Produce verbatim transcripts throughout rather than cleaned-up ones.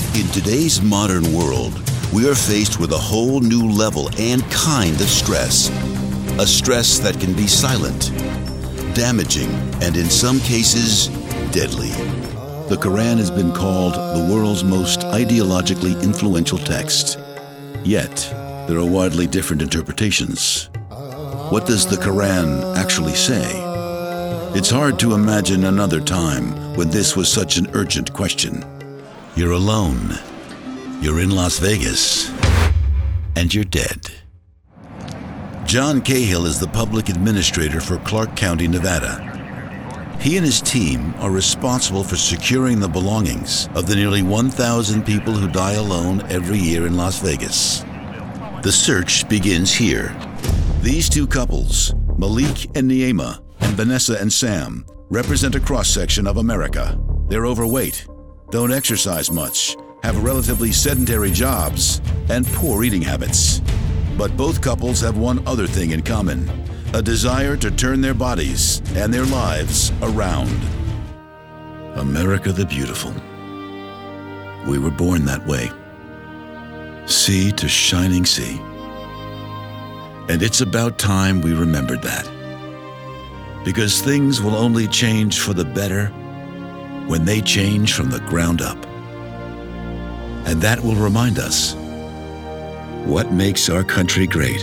In today's modern world, we are faced with a whole new level and kind of stress. A stress that can be silent, damaging, and in some cases, deadly. The Quran has been called the world's most ideologically influential text. Yet, there are widely different interpretations. What does the Quran actually say? It's hard to imagine another time when this was such an urgent question. You're alone. You're in Las Vegas. And you're dead. John Cahill is the public administrator for Clark County, Nevada. He and his team are responsible for securing the belongings of the nearly one thousand people who die alone every year in Las Vegas. The search begins here. These two couples, Malik and Niema, and Vanessa and Sam, represent a cross-section of America. They're overweight, don't exercise much, have relatively sedentary jobs, and poor eating habits. But both couples have one other thing in common: a desire to turn their bodies and their lives around. America the Beautiful. We were born that way. Sea to shining sea. And it's about time we remembered that. Because things will only change for the better when they change from the ground up. And that will remind us what makes our country great.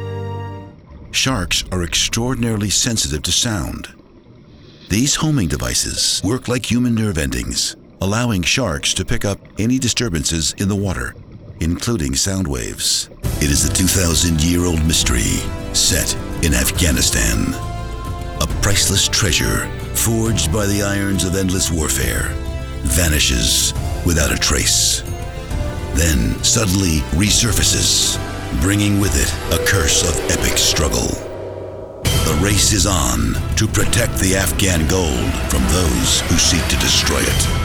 Sharks are extraordinarily sensitive to sound. These homing devices work like human nerve endings, allowing sharks to pick up any disturbances in the water, including sound waves. It is a two thousand year old mystery set in Afghanistan. A priceless treasure forged by the irons of endless warfare vanishes without a trace. Then suddenly resurfaces, bringing with it a curse of epic struggle. The race is on to protect the Afghan gold from those who seek to destroy it.